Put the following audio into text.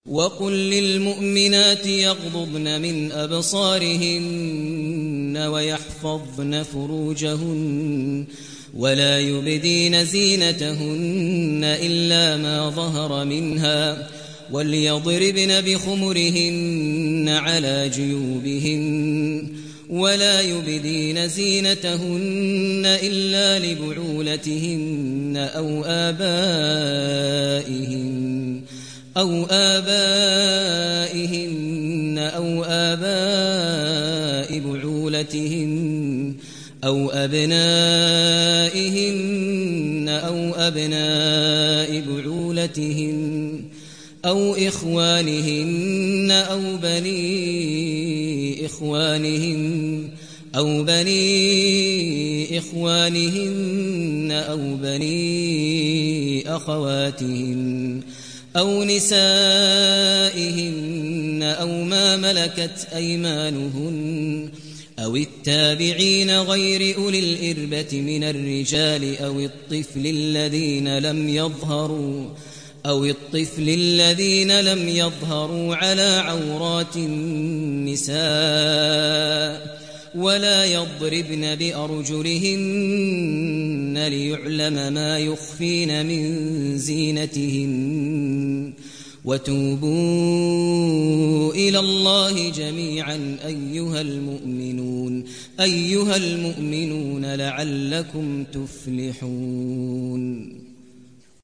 وقل للمؤمنات يغضضن من أبصارهن ويحفظن فروجهن ولا يبدين زينتهن إلا ما ظهر منها وليضربن بخمرهن على جيوبهن ولا يبدين زينتهن إلا لبعولتهن أو آبائهن أو آباء بعولتهن أو أبنائهن أو أبناء بعولتهن أو إخوانهن أو بني إخوانهن أو بني أخواتهن أو نسائهن أو ما ملكت أيمانهن أو التابعين غير أولي الإربة من الرجال أو الطفل الذين لم يظهروا على عورات النساء ولا يضربن بأرجلهن ليعلم ما يخفين من زينتهن وتوبوا إلى الله جميعا أيها المؤمنون لعلكم تفلحون.